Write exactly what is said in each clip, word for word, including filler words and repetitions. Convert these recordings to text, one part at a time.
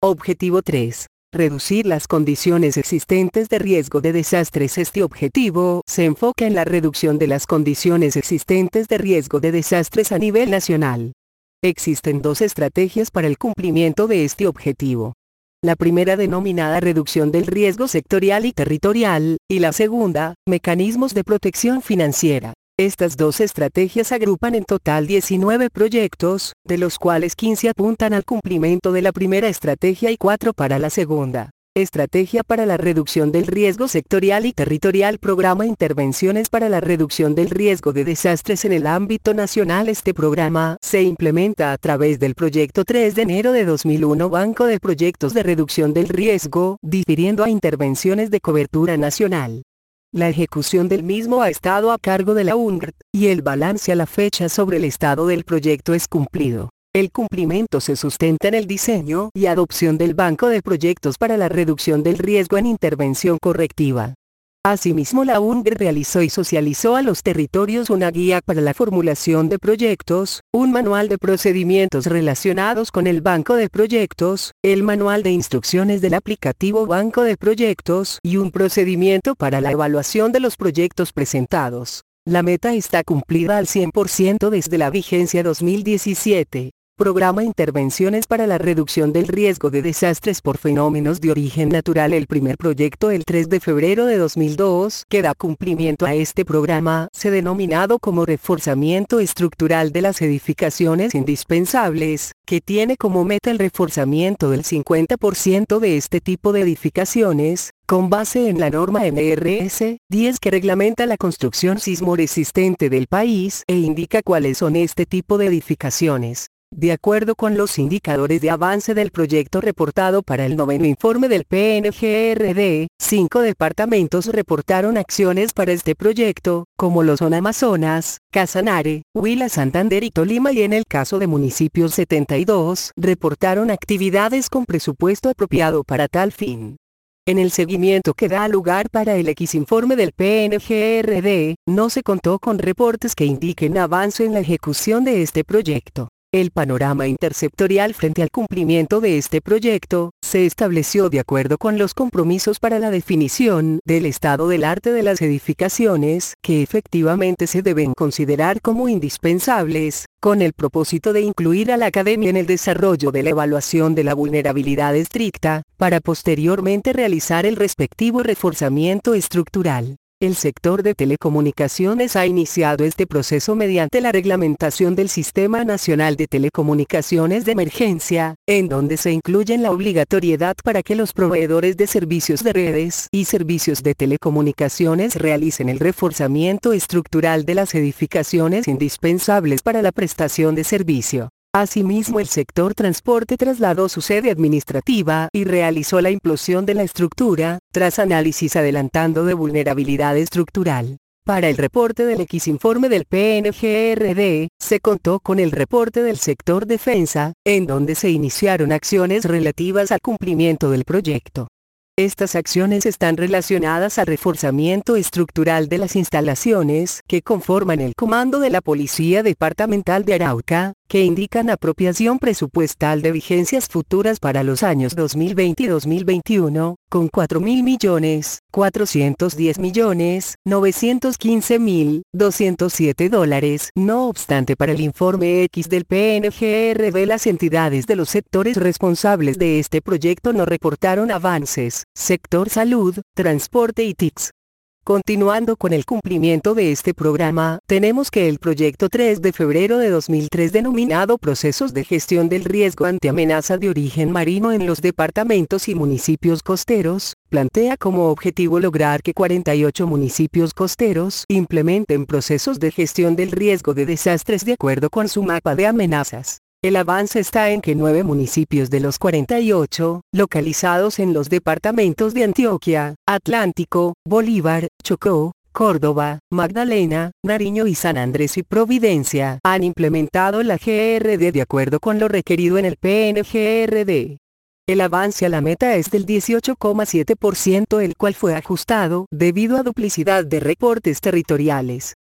Objetivo tres. Reducir las condiciones existentes de riesgo de desastres. Este objetivo se enfoca en la reducción de las condiciones existentes de riesgo de desastres a nivel nacional. Existen dos estrategias para el cumplimiento de este objetivo. La primera denominada reducción del riesgo sectorial y territorial, y la segunda, mecanismos de protección financiera. Estas dos estrategias agrupan en total diecinueve proyectos, de los cuales quince apuntan al cumplimiento de la primera estrategia y cuatro para la segunda. Estrategia para la reducción del riesgo sectorial y territorial. Programa Intervenciones para la reducción del riesgo de desastres en el ámbito nacional. Este programa se implementa a través del Proyecto tres de enero de dos mil uno Banco de Proyectos de Reducción del Riesgo, difiriendo a intervenciones de cobertura nacional. La ejecución del mismo ha estado a cargo de la U N R T, y el balance a la fecha sobre el estado del proyecto es cumplido. El cumplimiento se sustenta en el diseño y adopción del Banco de Proyectos para la reducción del riesgo en intervención correctiva. Asimismo, la U N R realizó y socializó a los territorios una guía para la formulación de proyectos, un manual de procedimientos relacionados con el Banco de Proyectos, el manual de instrucciones del aplicativo Banco de Proyectos y un procedimiento para la evaluación de los proyectos presentados. La meta está cumplida al cien por ciento desde la vigencia dos mil diecisiete. Programa Intervenciones para la reducción del riesgo de desastres por fenómenos de origen natural. El primer proyecto, el tres de febrero de dos mil dos, que da cumplimiento a este programa, se denominado como reforzamiento estructural de las edificaciones indispensables, que tiene como meta el reforzamiento del cincuenta por ciento de este tipo de edificaciones, con base en la norma N R S diez que reglamenta la construcción sismo resistente del país e indica cuáles son este tipo de edificaciones. De acuerdo con los indicadores de avance del proyecto reportado para el noveno informe del P N G R D, cinco departamentos reportaron acciones para este proyecto, como lo son Amazonas, Casanare, Huila, Santander y Tolima, y en el caso de municipios setenta y dos, reportaron actividades con presupuesto apropiado para tal fin. En el seguimiento que da lugar para el X informe del P N G R D, no se contó con reportes que indiquen avance en la ejecución de este proyecto. El panorama intersectorial frente al cumplimiento de este proyecto se estableció de acuerdo con los compromisos para la definición del estado del arte de las edificaciones, que efectivamente se deben considerar como indispensables, con el propósito de incluir a la academia en el desarrollo de la evaluación de la vulnerabilidad estricta, para posteriormente realizar el respectivo reforzamiento estructural. El sector de telecomunicaciones ha iniciado este proceso mediante la reglamentación del Sistema Nacional de Telecomunicaciones de Emergencia, en donde se incluye la obligatoriedad para que los proveedores de servicios de redes y servicios de telecomunicaciones realicen el reforzamiento estructural de las edificaciones indispensables para la prestación de servicio. Asimismo, el sector transporte trasladó su sede administrativa y realizó la implosión de la estructura, tras análisis adelantando de vulnerabilidad estructural. Para el reporte del X informe del P N G R D, se contó con el reporte del sector defensa, en donde se iniciaron acciones relativas al cumplimiento del proyecto. Estas acciones están relacionadas al reforzamiento estructural de las instalaciones que conforman el Comando de la Policía Departamental de Arauca, que indican apropiación presupuestal de vigencias futuras para los años dos mil veinte y dos mil veintiuno, con cuatro mil millones, cuatrocientos diez millones, novecientos quince mil, doscientos siete dólares. No obstante, para el informe X del P N G R D, las entidades de los sectores responsables de este proyecto no reportaron avances. Sector Salud, Transporte y T I C S. Continuando con el cumplimiento de este programa, tenemos que el proyecto tres de febrero de dos mil tres, denominado Procesos de Gestión del Riesgo ante Amenaza de Origen Marino en los departamentos y municipios costeros, plantea como objetivo lograr que cuarenta y ocho municipios costeros implementen procesos de gestión del riesgo de desastres de acuerdo con su mapa de amenazas. El avance está en que nueve municipios de los cuarenta y ocho, localizados en los departamentos de Antioquia, Atlántico, Bolívar, Chocó, Córdoba, Magdalena, Nariño y San Andrés y Providencia, han implementado la G R D de acuerdo con lo requerido en el P N G R D. El avance a la meta es del dieciocho coma siete por ciento, el cual fue ajustado debido a duplicidad de reportes territoriales.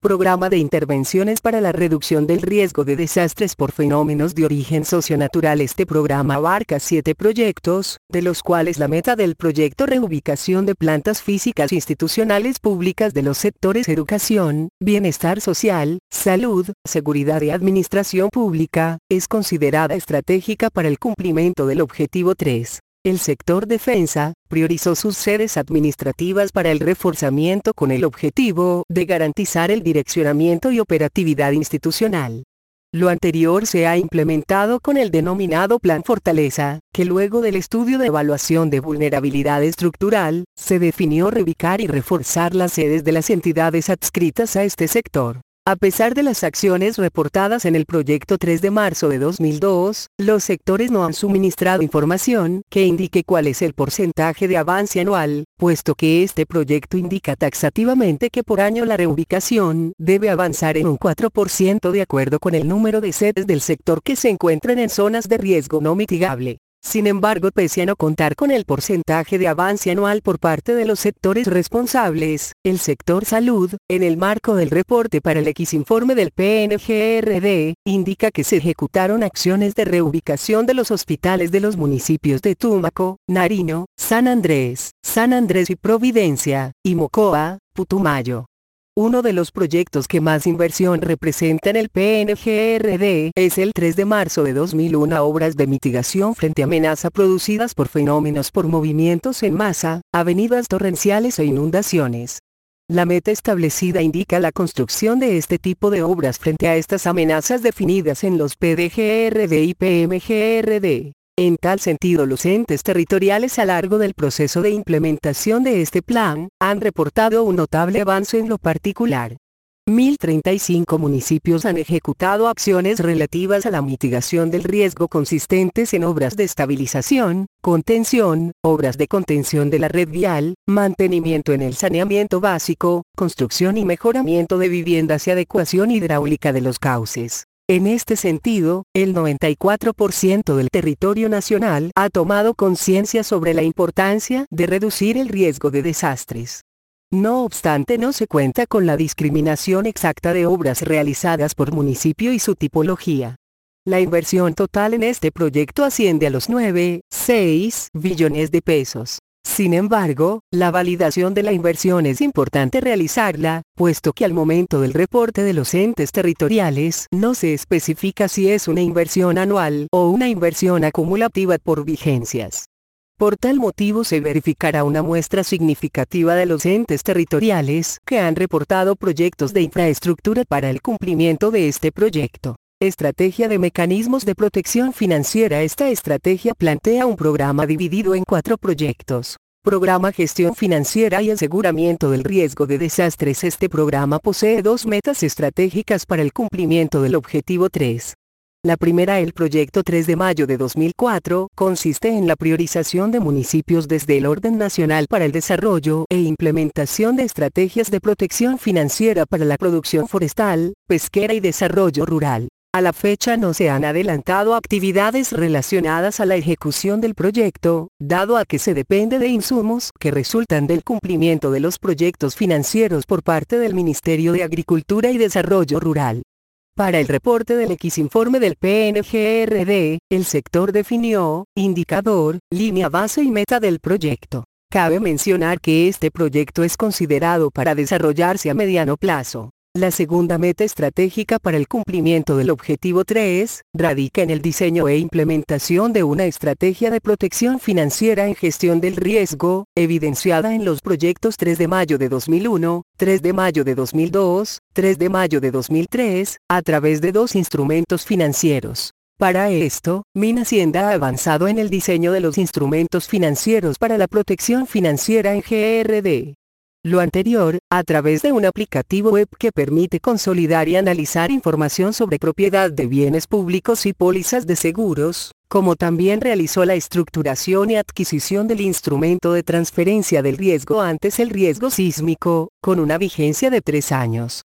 Programa de Intervenciones para la Reducción del Riesgo de Desastres por Fenómenos de Origen Socionatural. Este programa abarca siete proyectos, de los cuales la meta del proyecto Reubicación de plantas físicas institucionales públicas de los sectores educación, bienestar social, salud, seguridad y administración pública, es considerada estratégica para el cumplimiento del objetivo tres. El sector defensa priorizó sus sedes administrativas para el reforzamiento con el objetivo de garantizar el direccionamiento y operatividad institucional. Lo anterior se ha implementado con el denominado Plan Fortaleza, que luego del estudio de evaluación de vulnerabilidad estructural, se definió reubicar y reforzar las sedes de las entidades adscritas a este sector. A pesar de las acciones reportadas en el proyecto tres de marzo de dos mil dos, los sectores no han suministrado información que indique cuál es el porcentaje de avance anual, puesto que este proyecto indica taxativamente que por año la reubicación debe avanzar en un cuatro por ciento de acuerdo con el número de sedes del sector que se encuentran en zonas de riesgo no mitigable. Sin embargo, pese a no contar con el porcentaje de avance anual por parte de los sectores responsables, el sector salud, en el marco del reporte para el X informe del P N G R D, indica que se ejecutaron acciones de reubicación de los hospitales de los municipios de Tumaco, Nariño, San Andrés, San Andrés y Providencia, y Mocoa, Putumayo. Uno de los proyectos que más inversión representa en el P N G R D es el tres de marzo de dos mil uno, obras de mitigación frente a amenaza producidas por fenómenos por movimientos en masa, avenidas torrenciales e inundaciones. La meta establecida indica la construcción de este tipo de obras frente a estas amenazas definidas en los P D G R D y P M G R D. En tal sentido, los entes territoriales a lo largo del proceso de implementación de este plan, han reportado un notable avance en lo particular. mil treinta y cinco municipios han ejecutado acciones relativas a la mitigación del riesgo consistentes en obras de estabilización, contención, obras de contención de la red vial, mantenimiento en el saneamiento básico, construcción y mejoramiento de viviendas y adecuación hidráulica de los cauces. En este sentido, el noventa y cuatro por ciento del territorio nacional ha tomado conciencia sobre la importancia de reducir el riesgo de desastres. No obstante, no se cuenta con la discriminación exacta de obras realizadas por municipio y su tipología. La inversión total en este proyecto asciende a los nueve punto seis billones de pesos. Sin embargo, la validación de la inversión es importante realizarla, puesto que al momento del reporte de los entes territoriales no se especifica si es una inversión anual o una inversión acumulativa por vigencias. Por tal motivo se verificará una muestra significativa de los entes territoriales que han reportado proyectos de infraestructura para el cumplimiento de este proyecto. Estrategia de mecanismos de protección financiera. Esta estrategia plantea un programa dividido en cuatro proyectos. Programa Gestión Financiera y Aseguramiento del Riesgo de Desastres. Este programa posee dos metas estratégicas para el cumplimiento del objetivo tres. La primera, el proyecto tres de mayo de dos mil cuatro, consiste en la priorización de municipios desde el orden nacional para el desarrollo e implementación de estrategias de protección financiera para la producción forestal, pesquera y desarrollo rural. A la fecha no se han adelantado actividades relacionadas a la ejecución del proyecto, dado a que se depende de insumos que resultan del cumplimiento de los proyectos financieros por parte del Ministerio de Agricultura y Desarrollo Rural. Para el reporte del X informe del P N G R D, el sector definió indicador, línea base y meta del proyecto. Cabe mencionar que este proyecto es considerado para desarrollarse a mediano plazo. La segunda meta estratégica para el cumplimiento del objetivo tres, radica en el diseño e implementación de una estrategia de protección financiera en gestión del riesgo, evidenciada en los proyectos tres de mayo de dos mil uno, tres de mayo de dos mil dos, tres de mayo de dos mil tres, a través de dos instrumentos financieros. Para esto, Minhacienda ha avanzado en el diseño de los instrumentos financieros para la protección financiera en G R D. Lo anterior, a través de un aplicativo web que permite consolidar y analizar información sobre propiedad de bienes públicos y pólizas de seguros, como también realizó la estructuración y adquisición del instrumento de transferencia del riesgo antes el riesgo sísmico, con una vigencia de tres años.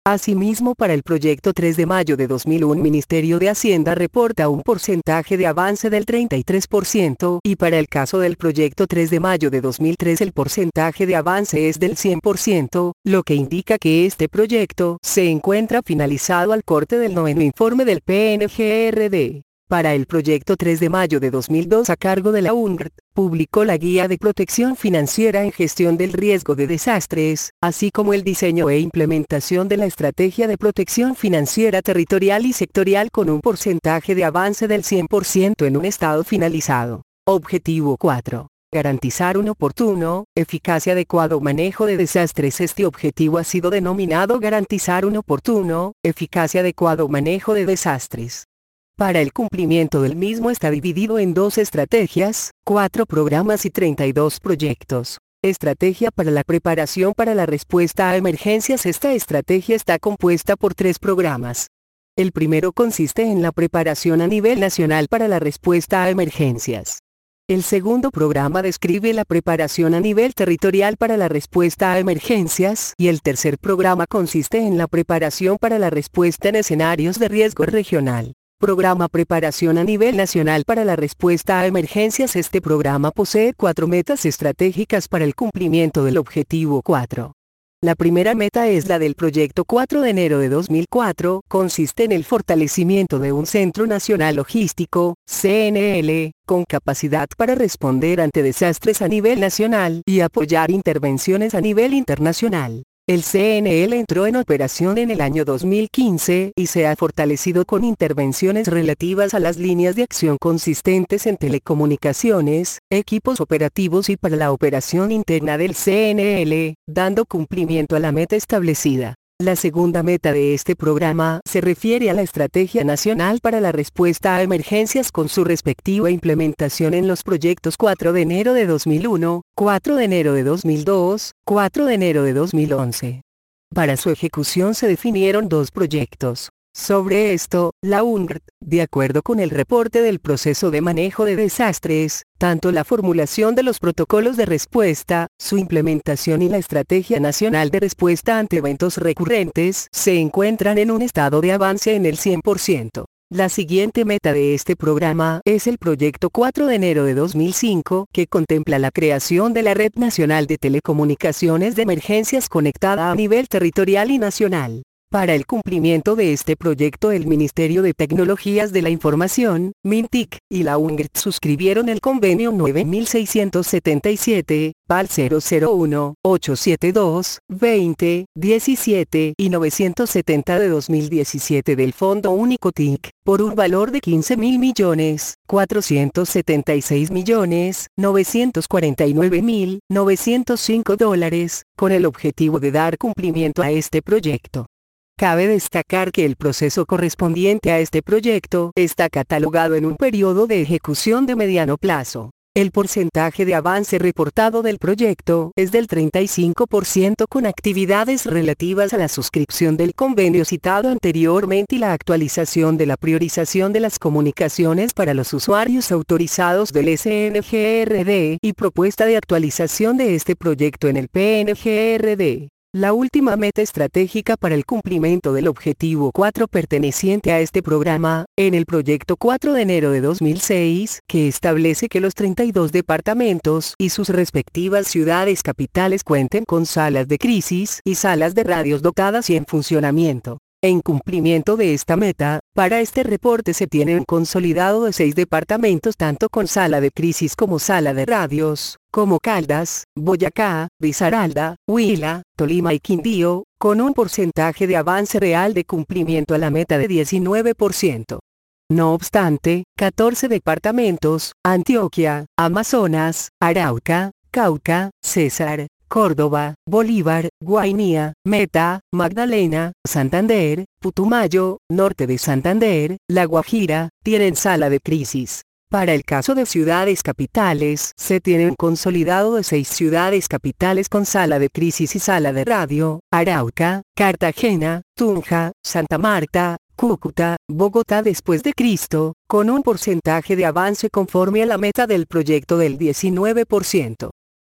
Asimismo, para el proyecto tres de mayo de dos mil uno, Ministerio de Hacienda reporta un porcentaje de avance del treinta y tres por ciento, y para el caso del proyecto tres de mayo de dos mil tres el porcentaje de avance es del cien por ciento, lo que indica que este proyecto se encuentra finalizado al corte del noveno informe del P N G R D. Para el proyecto tres de mayo de dos mil dos, a cargo de la U N R T, publicó la Guía de Protección Financiera en Gestión del Riesgo de Desastres, así como el diseño e implementación de la Estrategia de Protección Financiera Territorial y Sectorial con un porcentaje de avance del cien por ciento en un estado finalizado. Objetivo cuatro. Garantizar un oportuno, eficaz y adecuado manejo de desastres. Este objetivo ha sido denominado garantizar un oportuno, eficaz y adecuado manejo de desastres. Para el cumplimiento del mismo está dividido en dos estrategias, cuatro programas y treinta y dos proyectos. Estrategia para la preparación para la respuesta a emergencias. Esta estrategia está compuesta por tres programas. El primero consiste en la preparación a nivel nacional para la respuesta a emergencias. El segundo programa describe la preparación a nivel territorial para la respuesta a emergencias, y el tercer programa consiste en la preparación para la respuesta en escenarios de riesgo regional. Programa Preparación a nivel nacional para la respuesta a emergencias. Este programa posee cuatro metas estratégicas para el cumplimiento del objetivo cuatro. La primera meta es la del proyecto cuatro de enero de dos mil cuatro, consiste en el fortalecimiento de un Centro Nacional Logístico, C N L, con capacidad para responder ante desastres a nivel nacional y apoyar intervenciones a nivel internacional. El C N L entró en operación en el año dos mil quince y se ha fortalecido con intervenciones relativas a las líneas de acción consistentes en telecomunicaciones, equipos operativos y para la operación interna del C N L, dando cumplimiento a la meta establecida. La segunda meta de este programa se refiere a la Estrategia Nacional para la Respuesta a Emergencias con su respectiva implementación en los proyectos cuatro de enero de dos mil uno, cuatro de enero de dos mil dos, cuatro de enero de dos mil once. Para su ejecución se definieron dos proyectos. Sobre esto, la U N R T, de acuerdo con el reporte del proceso de manejo de desastres, tanto la formulación de los protocolos de respuesta, su implementación y la Estrategia Nacional de Respuesta ante Eventos Recurrentes se encuentran en un estado de avance en el cien por ciento. La siguiente meta de este programa es el proyecto cuatro de enero de dos mil cinco, que contempla la creación de la Red Nacional de Telecomunicaciones de Emergencias conectada a nivel territorial y nacional. Para el cumplimiento de este proyecto, el Ministerio de Tecnologías de la Información, MINTIC, y la U N R T suscribieron el convenio nueve mil seiscientos setenta y siete, P A L cero cero uno, ochocientos setenta y dos, veinte, diecisiete y novecientos setenta de dos mil diecisiete del Fondo Único T I C, por un valor de quince mil millones, cuatrocientos setenta y seis millones, novecientos cuarenta y nueve mil, novecientos cinco dólares, con el objetivo de dar cumplimiento a este proyecto. Cabe destacar que el proceso correspondiente a este proyecto está catalogado en un periodo de ejecución de mediano plazo. El porcentaje de avance reportado del proyecto es del treinta y cinco por ciento con actividades relativas a la suscripción del convenio citado anteriormente y la actualización de la priorización de las comunicaciones para los usuarios autorizados del S N G R D y propuesta de actualización de este proyecto en el P N G R D. La última meta estratégica para el cumplimiento del objetivo cuatro perteneciente a este programa, en el proyecto cuatro de enero de dos mil seis, que establece que los treinta y dos departamentos y sus respectivas ciudades capitales cuenten con salas de crisis y salas de radios dotadas y en funcionamiento. En cumplimiento de esta meta, para este reporte se tiene un consolidado de seis departamentos tanto con sala de crisis como sala de radios, como Caldas, Boyacá, Risaralda, Huila, Tolima y Quindío, con un porcentaje de avance real de cumplimiento a la meta de diecinueve por ciento. No obstante, catorce departamentos, Antioquia, Amazonas, Arauca, Cauca, Cesar, Córdoba, Bolívar, Guainía, Meta, Magdalena, Santander, Putumayo, Norte de Santander, La Guajira, tienen sala de crisis. Para el caso de ciudades capitales, se tiene un consolidado de seis ciudades capitales con sala de crisis y sala de radio: Arauca, Cartagena, Tunja, Santa Marta, Cúcuta, Bogotá después de Cristo, con un porcentaje de avance conforme a la meta del proyecto del diecinueve por ciento.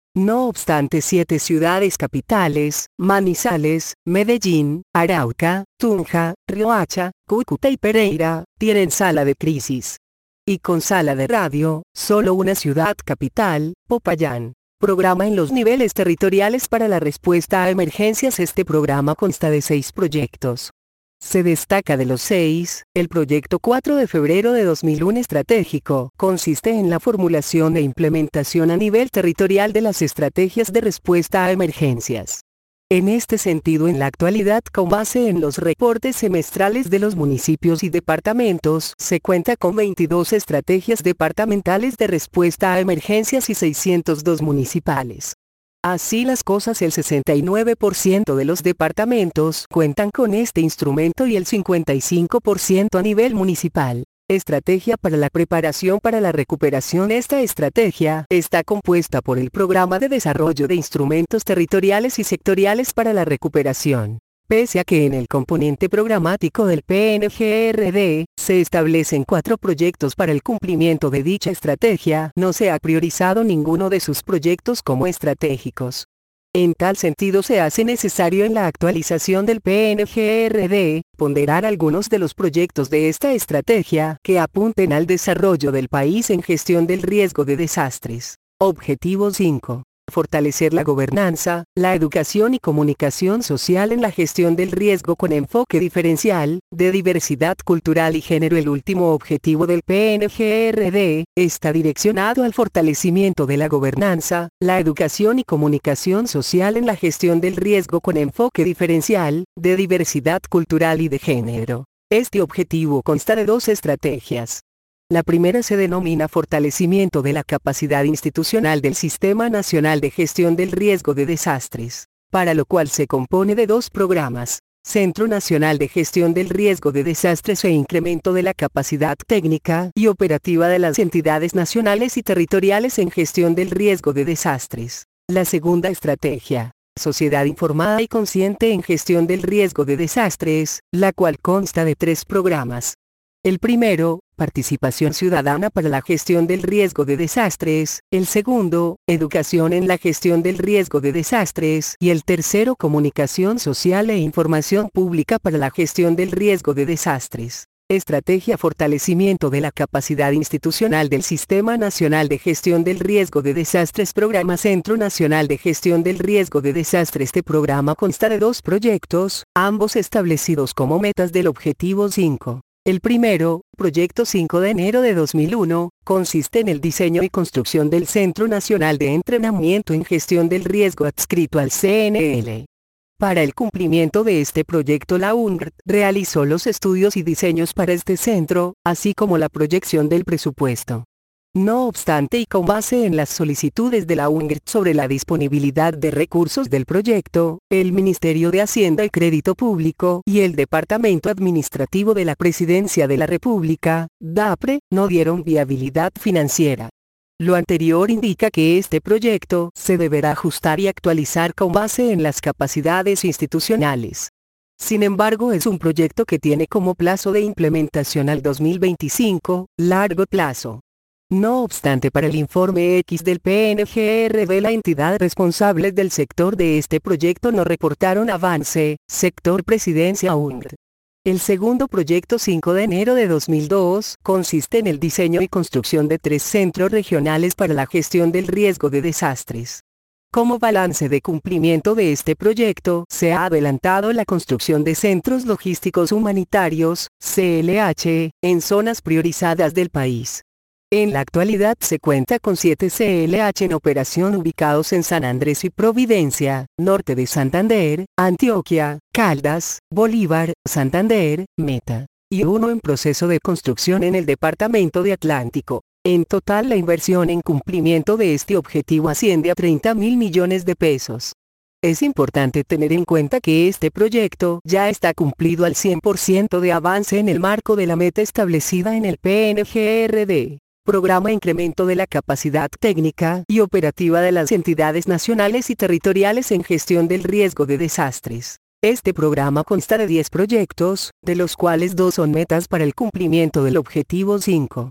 No obstante, siete ciudades capitales, Manizales, Medellín, Arauca, Tunja, Riohacha, Cúcuta y Pereira, tienen sala de crisis. Y con sala de radio, solo una ciudad capital, Popayán. Programa en los niveles territoriales para la respuesta a emergencias. Este programa consta de seis proyectos. Se destaca de los seis, el proyecto cuatro de febrero de dos mil uno estratégico, consiste en la formulación e implementación a nivel territorial de las estrategias de respuesta a emergencias. En este sentido, en la actualidad, con base en los reportes semestrales de los municipios y departamentos, se cuenta con veintidós estrategias departamentales de respuesta a emergencias y seiscientos dos municipales. Así las cosas, el sesenta y nueve por ciento de los departamentos cuentan con este instrumento y el cincuenta y cinco por ciento a nivel municipal. Estrategia para la preparación para la recuperación. Esta estrategia está compuesta por el Programa de Desarrollo de Instrumentos Territoriales y Sectoriales para la Recuperación. Pese a que en el componente programático del P N G R D, se establecen cuatro proyectos para el cumplimiento de dicha estrategia, no se ha priorizado ninguno de sus proyectos como estratégicos. En tal sentido, se hace necesario en la actualización del P N G R D, ponderar algunos de los proyectos de esta estrategia que apunten al desarrollo del país en gestión del riesgo de desastres. Objetivo cinco. Fortalecer la gobernanza, la educación y comunicación social en la gestión del riesgo con enfoque diferencial, de diversidad cultural y género. El último objetivo del P N G R D está direccionado al fortalecimiento de la gobernanza, la educación y comunicación social en la gestión del riesgo con enfoque diferencial, de diversidad cultural y de género. Este objetivo consta de dos estrategias. La primera se denomina Fortalecimiento de la capacidad institucional del Sistema Nacional de Gestión del Riesgo de Desastres, para lo cual se compone de dos programas: Centro Nacional de Gestión del Riesgo de Desastres e incremento de la capacidad técnica y operativa de las entidades nacionales y territoriales en gestión del riesgo de desastres. La segunda estrategia, Sociedad informada y consciente en gestión del riesgo de desastres, la cual consta de tres programas. El primero, Participación ciudadana para la gestión del riesgo de desastres; el segundo, Educación en la gestión del riesgo de desastres; y el tercero, Comunicación social e información pública para la gestión del riesgo de desastres. Estrategia: Fortalecimiento de la capacidad institucional del Sistema Nacional de Gestión del Riesgo de Desastres. Programa Centro Nacional de Gestión del Riesgo de Desastres. Este programa consta de dos proyectos, ambos establecidos como metas del Objetivo cinco. El primero, Proyecto cinco de enero de dos mil uno, consiste en el diseño y construcción del Centro Nacional de Entrenamiento en Gestión del Riesgo adscrito al C N L. Para el cumplimiento de este proyecto, la U N R realizó los estudios y diseños para este centro, así como la proyección del presupuesto. No obstante, y con base en las solicitudes de la U N R sobre la disponibilidad de recursos del proyecto, el Ministerio de Hacienda y Crédito Público y el Departamento Administrativo de la Presidencia de la República, DAPRE, no dieron viabilidad financiera. Lo anterior indica que este proyecto se deberá ajustar y actualizar con base en las capacidades institucionales. Sin embargo, es un proyecto que tiene como plazo de implementación al dos mil veinticinco, largo plazo. No obstante, para el informe X del P N G R D, la entidad responsable del sector de este proyecto no reportaron avance. Sector Presidencia U N R. El segundo proyecto cinco de enero de dos mil dos consiste en el diseño y construcción de tres centros regionales para la gestión del riesgo de desastres. Como balance de cumplimiento de este proyecto, se ha adelantado la construcción de centros logísticos humanitarios, C L H, en zonas priorizadas del país. En la actualidad se cuenta con siete C L H en operación ubicados en San Andrés y Providencia, norte de Santander, Antioquia, Caldas, Bolívar, Santander, Meta, y uno en proceso de construcción en el departamento de Atlántico. En total, la inversión en cumplimiento de este objetivo asciende a treinta mil millones de pesos. Es importante tener en cuenta que este proyecto ya está cumplido al cien por ciento de avance en el marco de la meta establecida en el P N G R D. Programa Incremento de la Capacidad Técnica y Operativa de las Entidades Nacionales y Territoriales en Gestión del Riesgo de Desastres. Este programa consta de diez proyectos, de los cuales dos son metas para el cumplimiento del Objetivo cinco.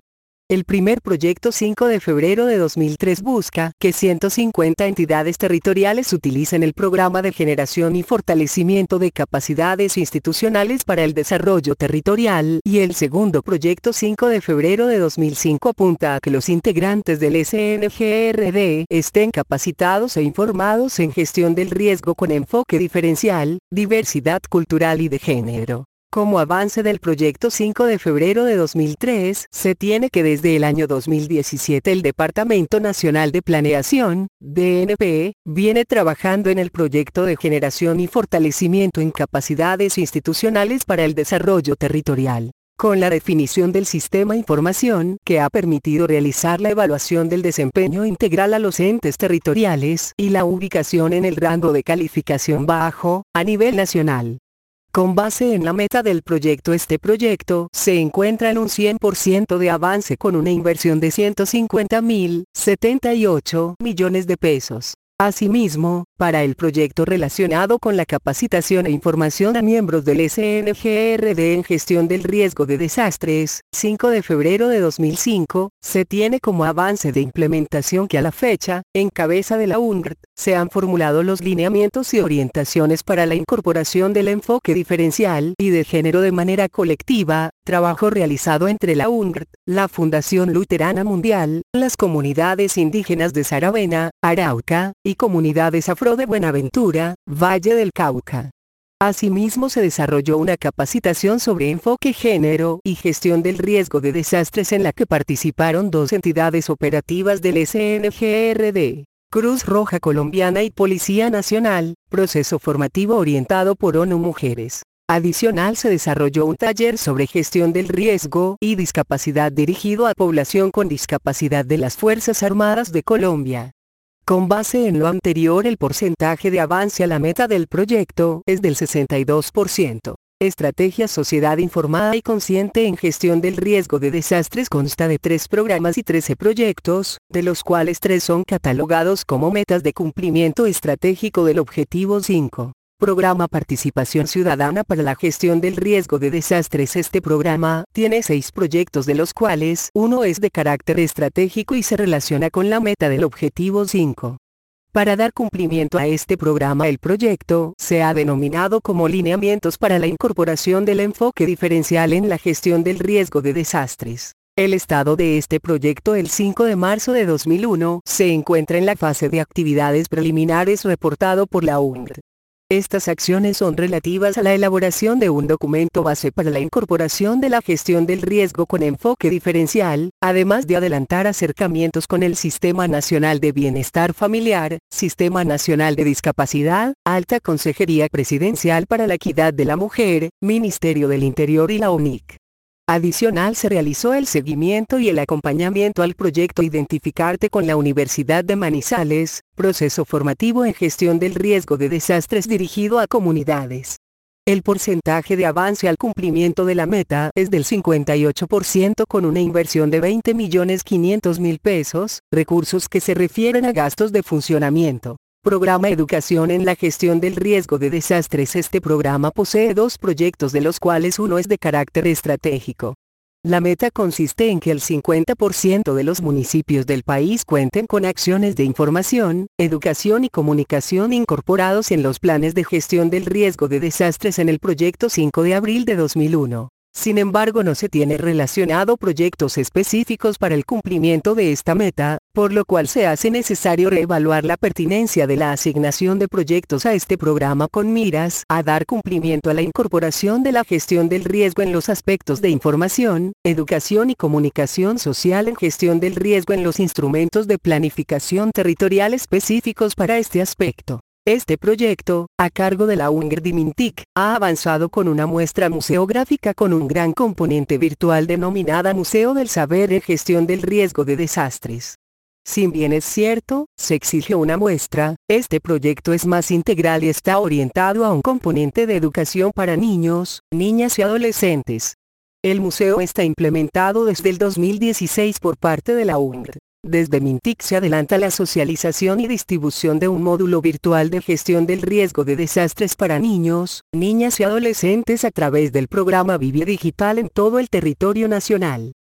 El primer proyecto cinco de febrero de dos mil tres busca que ciento cincuenta entidades territoriales utilicen el programa de generación y fortalecimiento de capacidades institucionales para el desarrollo territorial, y el segundo proyecto cinco de febrero de dos mil cinco apunta a que los integrantes del S N G R D estén capacitados e informados en gestión del riesgo con enfoque diferencial, diversidad cultural y de género. Como avance del proyecto cinco de febrero de dos mil tres, se tiene que desde el año dos mil diecisiete el Departamento Nacional de Planeación, D N P, viene trabajando en el proyecto de generación y fortalecimiento en capacidades institucionales para el desarrollo territorial, con la definición del sistema información que ha permitido realizar la evaluación del desempeño integral a los entes territoriales y la ubicación en el rango de calificación bajo, a nivel nacional. Con base en la meta del proyecto, este proyecto se encuentra en un cien por ciento de avance con una inversión de ciento cincuenta mil setenta y ocho millones de pesos. Asimismo, para el proyecto relacionado con la capacitación e información a miembros del S N G R D en gestión del riesgo de desastres, cinco de febrero de dos mil cinco, se tiene como avance de implementación que a la fecha, en cabeza de la U N G R T, se han formulado los lineamientos y orientaciones para la incorporación del enfoque diferencial y de género de manera colectiva, trabajo realizado entre la U N G R T, la Fundación Luterana Mundial, las comunidades indígenas de Saravena, Arauca, y comunidades afro de Buenaventura, Valle del Cauca. Asimismo se desarrolló una capacitación sobre enfoque género y gestión del riesgo de desastres en la que participaron dos entidades operativas del S N G R D, Cruz Roja Colombiana y Policía Nacional, proceso formativo orientado por ONU Mujeres. Adicional se desarrolló un taller sobre gestión del riesgo y discapacidad dirigido a población con discapacidad de las Fuerzas Armadas de Colombia. Con base en lo anterior, el porcentaje de avance a la meta del proyecto es del sesenta y dos por ciento. Estrategia Sociedad Informada y Consciente en Gestión del Riesgo de Desastres consta de tres programas y trece proyectos, de los cuales tres son catalogados como metas de cumplimiento estratégico del Objetivo cinco. Programa Participación Ciudadana para la Gestión del Riesgo de Desastres. Este programa tiene seis proyectos, de los cuales uno es de carácter estratégico y se relaciona con la meta del Objetivo cinco. Para dar cumplimiento a este programa, el proyecto se ha denominado como Lineamientos para la incorporación del enfoque diferencial en la gestión del riesgo de desastres. El estado de este proyecto el cinco de marzo de dos mil uno se encuentra en la fase de actividades preliminares reportado por la U N G R. Estas acciones son relativas a la elaboración de un documento base para la incorporación de la gestión del riesgo con enfoque diferencial, además de adelantar acercamientos con el Sistema Nacional de Bienestar Familiar, Sistema Nacional de Discapacidad, Alta Consejería Presidencial para la Equidad de la Mujer, Ministerio del Interior y la U N I C. Adicional, se realizó el seguimiento y el acompañamiento al proyecto Identificarte con la Universidad de Manizales, proceso formativo en gestión del riesgo de desastres dirigido a comunidades. El porcentaje de avance al cumplimiento de la meta es del cincuenta y ocho por ciento con una inversión de veinte millones quinientos mil pesos, recursos que se refieren a gastos de funcionamiento. Programa Educación en la Gestión del Riesgo de Desastres. Este programa posee dos proyectos, de los cuales uno es de carácter estratégico. La meta consiste en que el cincuenta por ciento de los municipios del país cuenten con acciones de información, educación y comunicación incorporados en los planes de gestión del riesgo de desastres en el proyecto cinco de abril de dos mil uno. Sin embargo, no se tiene relacionado proyectos específicos para el cumplimiento de esta meta, por lo cual se hace necesario reevaluar la pertinencia de la asignación de proyectos a este programa con miras a dar cumplimiento a la incorporación de la gestión del riesgo en los aspectos de información, educación y comunicación social en gestión del riesgo en los instrumentos de planificación territorial específicos para este aspecto. Este proyecto, a cargo de la U N G R D y MINTIC, ha avanzado con una muestra museográfica con un gran componente virtual denominada Museo del Saber en Gestión del Riesgo de Desastres. Si bien es cierto, se exigió una muestra, este proyecto es más integral y está orientado a un componente de educación para niños, niñas y adolescentes. El museo está implementado desde el dos mil dieciséis por parte de la U N G R D. Desde MINTIC se adelanta la socialización y distribución de un módulo virtual de gestión del riesgo de desastres para niños, niñas y adolescentes a través del programa Vivie Digital en todo el territorio nacional.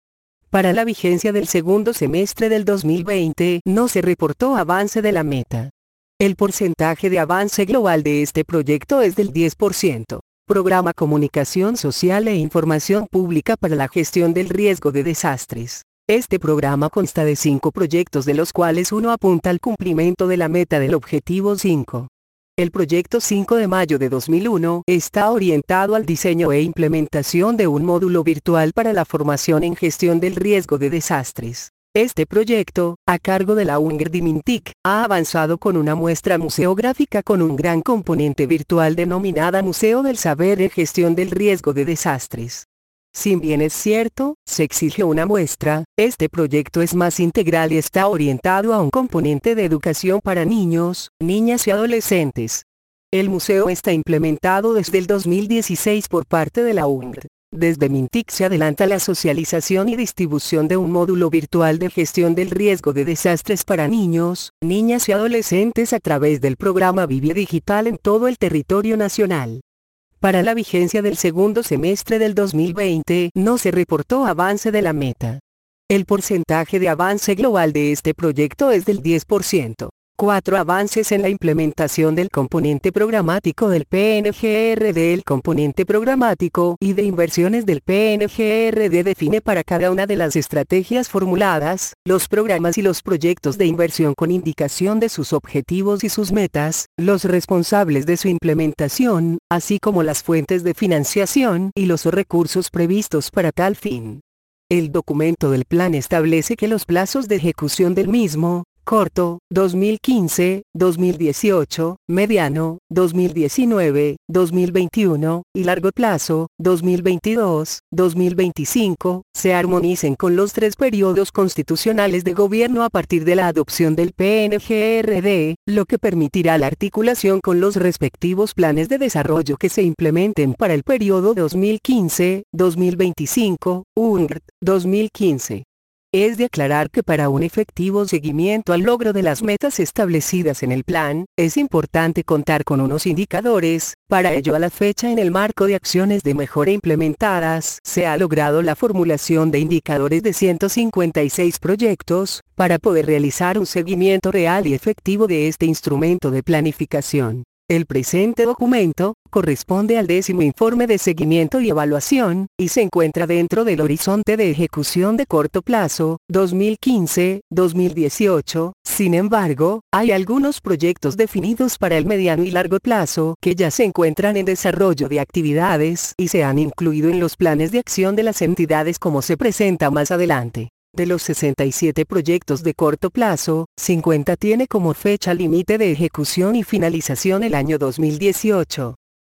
Para la vigencia del segundo semestre del dos mil veinte, no se reportó avance de la meta. El porcentaje de avance global de este proyecto es del diez por ciento. Programa Comunicación Social e Información Pública para la Gestión del Riesgo de Desastres. Este programa consta de cinco proyectos, de los cuales uno apunta al cumplimiento de la meta del objetivo cinco. El proyecto cinco de mayo de dos mil uno está orientado al diseño e implementación de un módulo virtual para la formación en gestión del riesgo de desastres. Este proyecto, a cargo de la UNGRD y MINTIC, ha avanzado con una muestra museográfica con un gran componente virtual denominada Museo del Saber en Gestión del Riesgo de Desastres. Si bien es cierto, se exigió una muestra, este proyecto es más integral y está orientado a un componente de educación para niños, niñas y adolescentes. El museo está implementado desde el dos mil dieciséis por parte de la UNGRD. Desde MINTIC se adelanta la socialización y distribución de un módulo virtual de gestión del riesgo de desastres para niños, niñas y adolescentes a través del programa Vivie Digital en todo el territorio nacional. Para la vigencia del segundo semestre del dos mil veinte, no se reportó avance de la meta. El porcentaje de avance global de este proyecto es del diez por ciento. Cuatro avances en la implementación del componente programático del P N G R D. El componente programático y de inversiones del P N G R D define para cada una de las estrategias formuladas, los programas y los proyectos de inversión con indicación de sus objetivos y sus metas, los responsables de su implementación, así como las fuentes de financiación y los recursos previstos para tal fin. El documento del plan establece que los plazos de ejecución del mismo, corto, dos mil quince, dos mil dieciocho, mediano, dos mil diecinueve, dos mil veintiuno, y largo plazo, dos mil veintidós, dos mil veinticinco, se armonicen con los tres periodos constitucionales de gobierno a partir de la adopción del P N G R D, lo que permitirá la articulación con los respectivos planes de desarrollo que se implementen para el periodo dos mil quince, dos mil veinticinco, UNGRD, dos mil quince. Es de aclarar que para un efectivo seguimiento al logro de las metas establecidas en el plan, es importante contar con unos indicadores. Para ello, a la fecha, en el marco de acciones de mejora implementadas, se ha logrado la formulación de indicadores de ciento cincuenta y seis proyectos, para poder realizar un seguimiento real y efectivo de este instrumento de planificación. El presente documento corresponde al décimo informe de seguimiento y evaluación, y se encuentra dentro del horizonte de ejecución de corto plazo, dos mil quince, dos mil dieciocho. Sin embargo, hay algunos proyectos definidos para el mediano y largo plazo que ya se encuentran en desarrollo de actividades y se han incluido en los planes de acción de las entidades como se presenta más adelante. De los sesenta y siete proyectos de corto plazo, cincuenta tiene como fecha límite de ejecución y finalización el año dos mil dieciocho.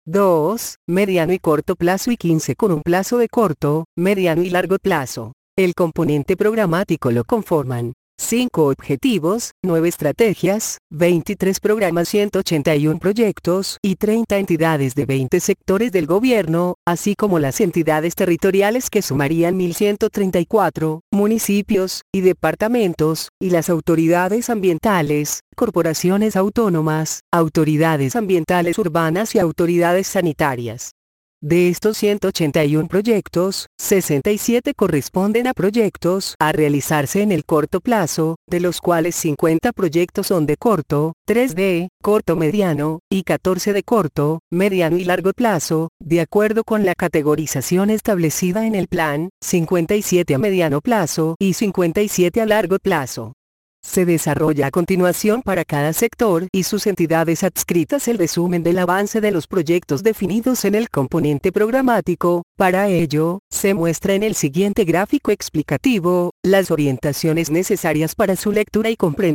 dos, mediano y corto plazo y quince con un plazo de corto, mediano y largo plazo. El componente programático lo conforman cinco objetivos, nueve estrategias, veintitrés programas, ciento ochenta y uno proyectos y treinta entidades de veinte sectores del gobierno, así como las entidades territoriales que sumarían mil ciento treinta y cuatro, municipios y departamentos, y las autoridades ambientales, corporaciones autónomas, autoridades ambientales urbanas y autoridades sanitarias. De estos ciento ochenta y uno proyectos, sesenta y siete corresponden a proyectos a realizarse en el corto plazo, de los cuales cincuenta proyectos son de corto, tres de corto mediano, y catorce de corto, mediano y largo plazo, de acuerdo con la categorización establecida en el plan, cincuenta y siete a mediano plazo y cincuenta y siete a largo plazo. Se desarrolla a continuación para cada sector y sus entidades adscritas el resumen del avance de los proyectos definidos en el componente programático. Para ello, se muestra en el siguiente gráfico explicativo las orientaciones necesarias para su lectura y comprensión.